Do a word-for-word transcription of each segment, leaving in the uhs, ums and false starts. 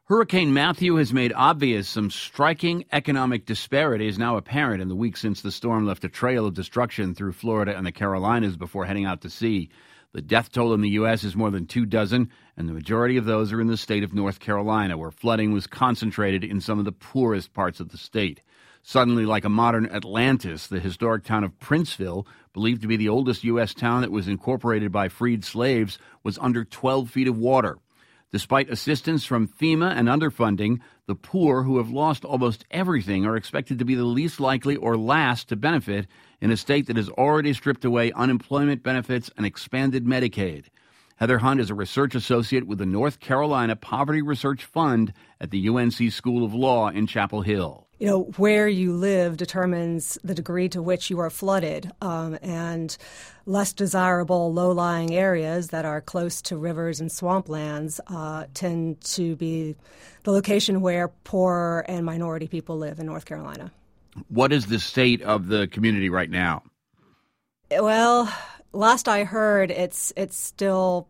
Hurricane Matthew has made obvious some striking economic disparities now apparent in the week since the storm left a trail of destruction through Florida and the Carolinas before heading out to sea. The death toll in the U S is more than two dozen, and the majority of those are in the state of North Carolina, where flooding was concentrated in some of the poorest parts of the state. Suddenly, like a modern Atlantis, the historic town of Princeville, believed to be the oldest U S town that was incorporated by freed slaves, was under twelve feet of water. Despite assistance from FEMA and underfunding, the poor who have lost almost everything are expected to be the least likely or last to benefit in a state that has already stripped away unemployment benefits and expanded Medicaid. Heather Hunt is a research associate with the North Carolina Poverty Research Fund at the U N C School of Law in Chapel Hill. You know, where you live determines the degree to which you are flooded, um, and less desirable low-lying areas that are close to rivers and swamplands uh, tend to be the location where poor and minority people live in North Carolina. What is the state of the community right now? Well, last I heard, it's it's still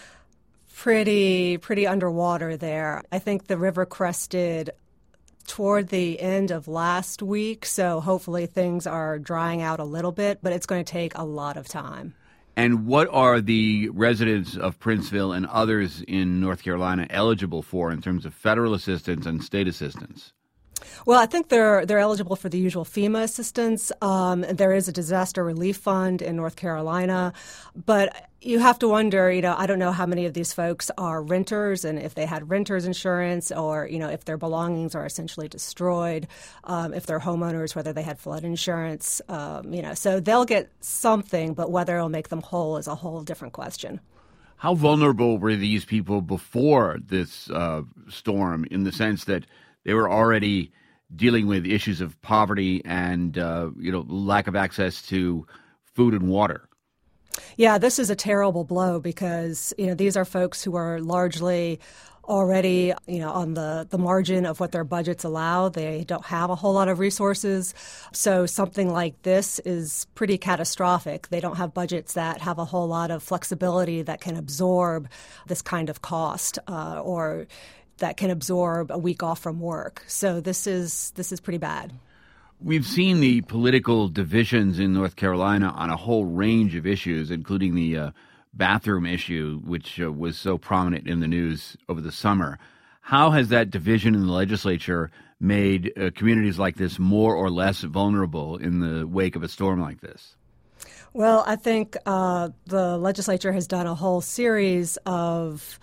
pretty pretty underwater there. I think the river crested toward the end of last week, so hopefully things are drying out a little bit, but it's going to take a lot of time. And what are the residents of Princeville and others in North Carolina eligible for in terms of federal assistance and state assistance? Well, I think they're they're eligible for the usual FEMA assistance. Um, there is a disaster relief fund in North Carolina, but you have to wonder, you know, I don't know how many of these folks are renters and if they had renters insurance or, you know, if their belongings are essentially destroyed, um, if they're homeowners, whether they had flood insurance, um, you know, so they'll get something, but whether it'll make them whole is a whole different question. How vulnerable were these people before this uh, storm in the sense that they were already dealing with issues of poverty and, uh, you know, lack of access to food and water? Yeah, this is a terrible blow because, you know, these are folks who are largely already, you know, on the, the margin of what their budgets allow. They don't have a whole lot of resources. So something like this is pretty catastrophic. They don't have budgets that have a whole lot of flexibility that can absorb this kind of cost uh, or that can absorb a week off from work. So this is this is pretty bad. We've seen the political divisions in North Carolina on a whole range of issues, including the uh, bathroom issue, which uh, was so prominent in the news over the summer. How has that division in the legislature made uh, communities like this more or less vulnerable in the wake of a storm like this? Well, I think uh, the legislature has done a whole series of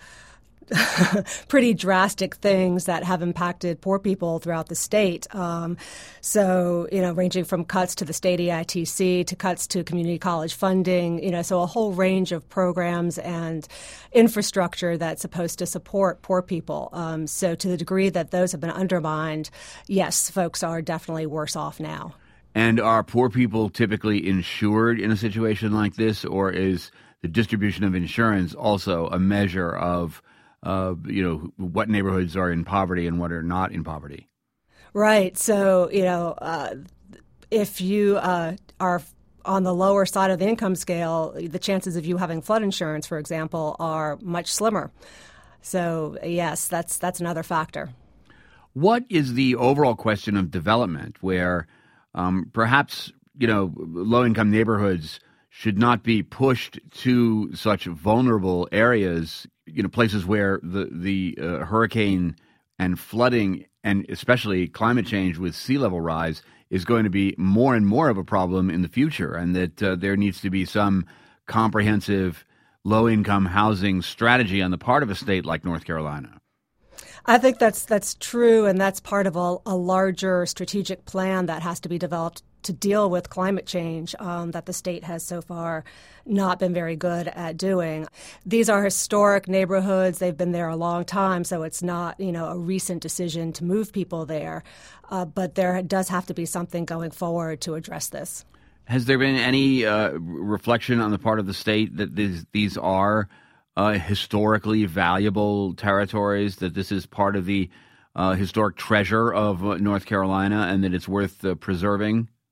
pretty drastic things that have impacted poor people throughout the state. Um, so, you know, ranging from cuts to the state E I T C to cuts to community college funding, you know, so a whole range of programs and infrastructure that's supposed to support poor people. Um, so to the degree that those have been undermined, yes, folks are definitely worse off now. And are poor people typically insured in a situation like this, or is the distribution of insurance also a measure of Uh, you know, what neighborhoods are in poverty and what are not in poverty? Right. So, you know, uh, if you uh, are on the lower side of the income scale, the chances of you having flood insurance, for example, are much slimmer. So, yes, that's that's another factor. What is the overall question of development where um, perhaps, you know, low-income neighborhoods should not be pushed to such vulnerable areas, you know, places where the the uh, hurricane and flooding and especially climate change with sea level rise is going to be more and more of a problem in the future, and that uh, there needs to be some comprehensive low-income housing strategy on the part of a state like North Carolina. I think that's that's true, and that's part of a, a larger strategic plan that has to be developed to deal with climate change um, that the state has so far not been very good at doing. These are historic neighborhoods. They've been there a long time, so it's not, you know, a recent decision to move people there. Uh, but there does have to be something going forward to address this. Has there been any uh, reflection on the part of the state that these, these are uh, historically valuable territories, that this is part of the uh, historic treasure of uh, North Carolina and that it's worth uh, preserving?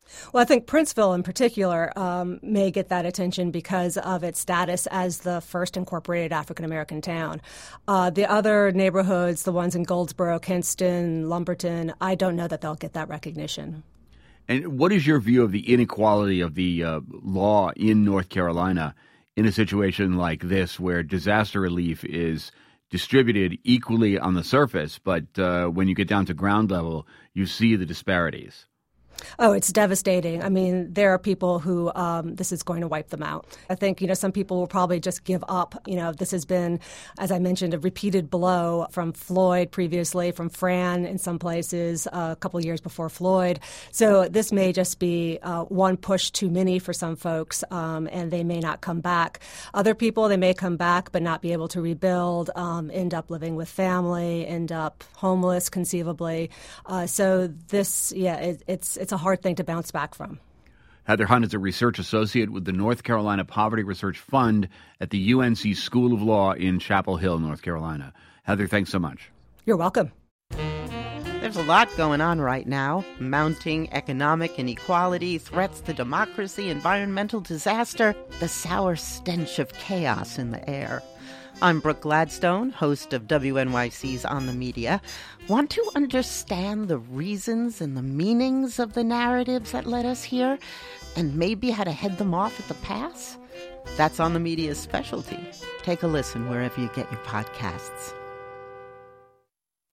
Well, I think Princeville in particular um, may get that attention because of its status as the first incorporated African-American town. Uh, the other neighborhoods, the ones in Goldsboro, Kinston, Lumberton, I don't know that they'll get that recognition. And what is your view of the inequality of the uh, law in North Carolina in a situation like this where disaster relief is distributed equally on the surface, but uh, when you get down to ground level, you see the disparities? Oh, it's devastating. I mean, there are people who um, this is going to wipe them out. I think, you know, some people will probably just give up. You know, this has been, as I mentioned, a repeated blow from Floyd previously, from Fran in some places uh, a couple of years before Floyd. So this may just be uh, one push too many for some folks, um, and they may not come back. Other people, they may come back but not be able to rebuild, um, end up living with family, end up homeless conceivably. Uh, so this, yeah, it, it's it's a hard thing to bounce back from. Heather Hunt is a research associate with the North Carolina Poverty Research Fund at the U N C School of Law in Chapel Hill, North Carolina. Heather, thanks so much. You're welcome. There's a lot going on right now. Mounting economic inequality, threats to democracy, environmental disaster, the sour stench of chaos in the air. I'm Brooke Gladstone, host of W N Y C's On the Media. Want to understand the reasons and the meanings of the narratives that led us here, and maybe how to head them off at the pass? That's On the Media's specialty. Take a listen wherever you get your podcasts.